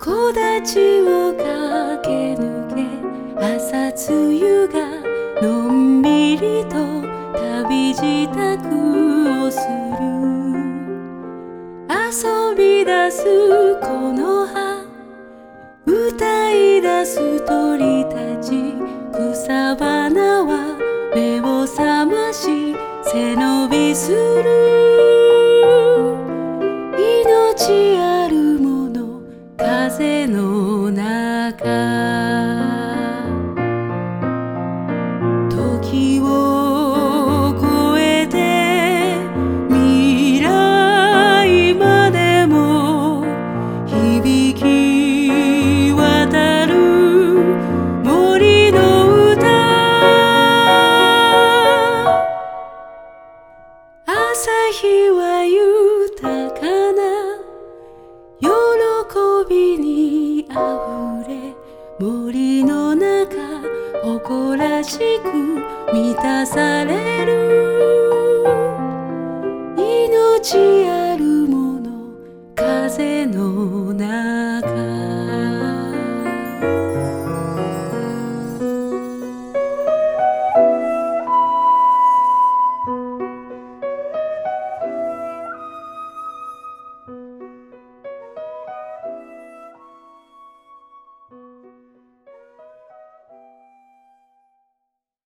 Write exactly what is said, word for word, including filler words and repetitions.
木立を駆け抜け朝露がのんびりと旅支度をする。遊び出すこの葉、歌い出す鳥たち、草花は目を覚まし背伸びする。命あるもの風の中、時を超えて未来までも響き渡る森の歌。朝日は豊かな喜びにあふれ、森の中誇らしく満たされる。